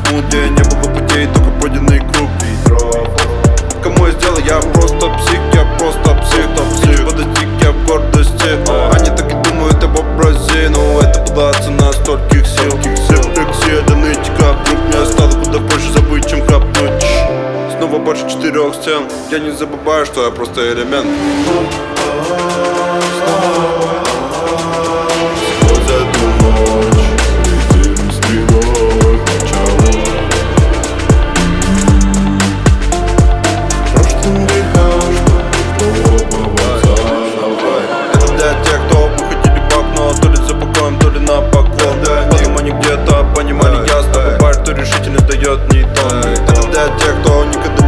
тому, где не было путей, только пройденный круг. Кому я сделал, я просто псих, я просто псих. Подостиг я в гордости, они так и думают об образе, но это была цена стольких сил. Рефлексия до нытика, вдруг мне стало куда проще забыть, чем капнуть. Снова больше 4 стен, я не забываю, что я просто элемент. Понимали ясно, бывает, что решительно дает не то. Это для тех, кто никогда